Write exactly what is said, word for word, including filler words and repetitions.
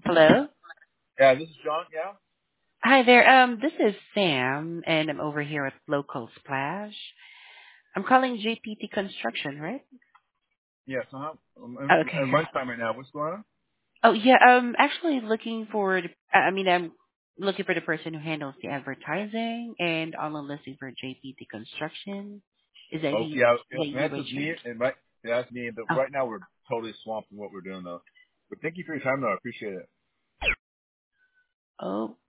Hello. Yeah, this is John. Yeah. Hi there. Um, this is Sam, and I'm over here at Local Splash. I'm calling J P T Construction, right? Yes. Uh-huh. I'm, I'm Okay. at lunchtime right now. What's going on? Oh, yeah. I'm actually looking for. the- I mean, I'm looking for the person who handles the advertising and online listing for J P T Construction. Is that Oh, he? yeah. Is that you That's by just me. chance? And right, yeah, that's me. But Oh. right now we're totally swamped in what we're doing, though. But thank you for your time, though. I appreciate it. Oh.